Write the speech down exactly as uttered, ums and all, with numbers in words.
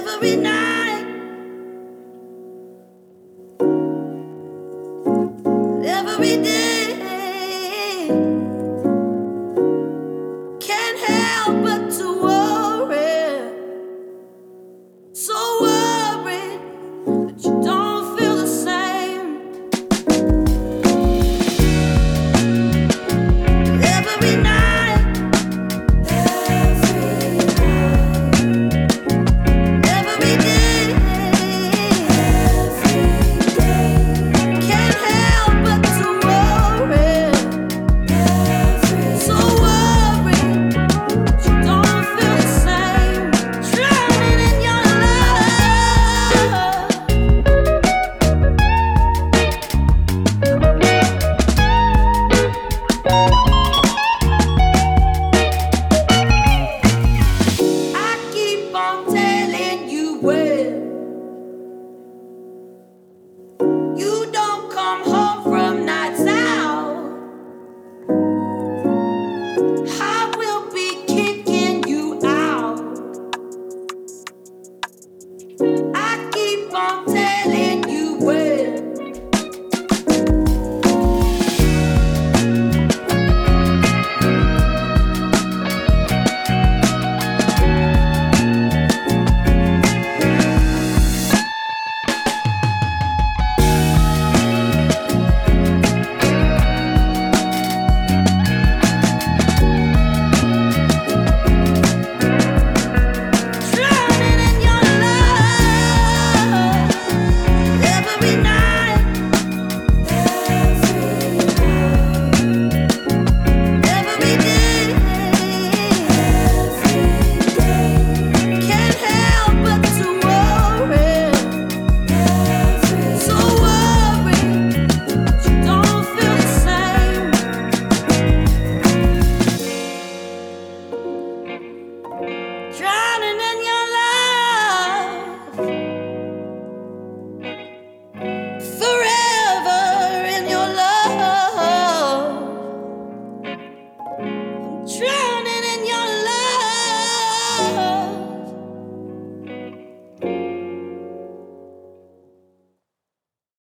every night, every day. Can't help but to worry, so worried that you don't feel the same. Every night, every night, every day, every day. Can't help but to worry, so worried you don't feel the same. Drowning in your love. I keep on telling you when you don't come home from nights out, I will be kicking you out. I keep on telling you when drowning in your love. Every night, every night, every day, every day. Can't help but to worry, so worried you don't feel the same. Drowning in your love, forever in your love. I'm drowning.